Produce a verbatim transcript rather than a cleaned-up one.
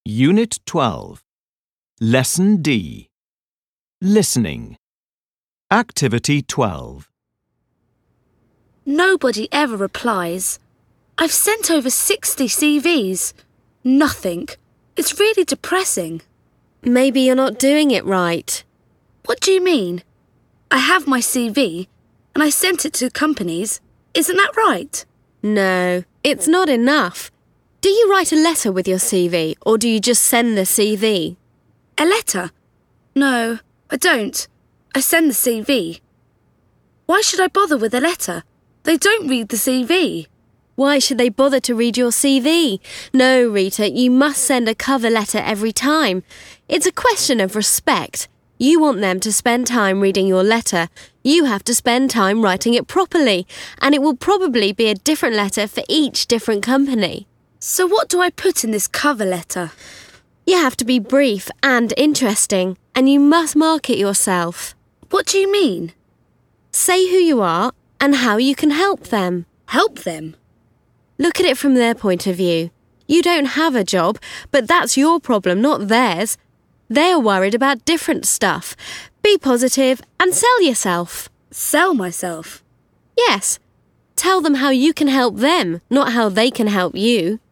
Unit twelve. Lesson D. Listening. Activity twelve. Nobody ever replies. I've sent over sixty C Vs. Nothing. It's really depressing. Maybe you're not doing it right. What do you mean? I have my C V and I sent it to companies. Isn't that right? No, it's not enough. Do you write a letter with your C V or do you just send the C V? A letter? No, I don't. I send the C V. Why should I bother with a letter? They don't read the C V. Why should they bother to read your C V? No, Rita, you must send a cover letter every time. It's a question of respect. You want them to spend time reading your letter. You have to spend time writing it properly, and it will probably be a different letter for each different company. So what do I put in this cover letter? You have to be brief and interesting, and you must market yourself. What do you mean? Say who you are and how you can help them. Help them? Look at it from their point of view. You don't have a job, but that's your problem, not theirs. They're worried about different stuff. Be positive and sell yourself. Sell myself? Yes. Tell them how you can help them, not how they can help you.